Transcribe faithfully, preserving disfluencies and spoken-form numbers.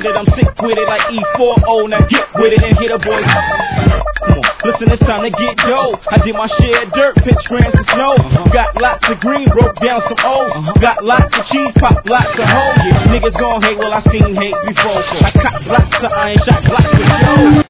with it, I'm sick with it like E four O. Now get with it and hit a boy. Come on, listen, it's time to get dough. I did my share of dirt, pitch grams of snow. Uh-huh. Got lots of green, broke down some O's. Uh-huh. Got lots of cheese, pop lots of hoes. Yeah. Niggas gon' hate, well I seen hate before. So I cop lots of iron, shot lots of dough.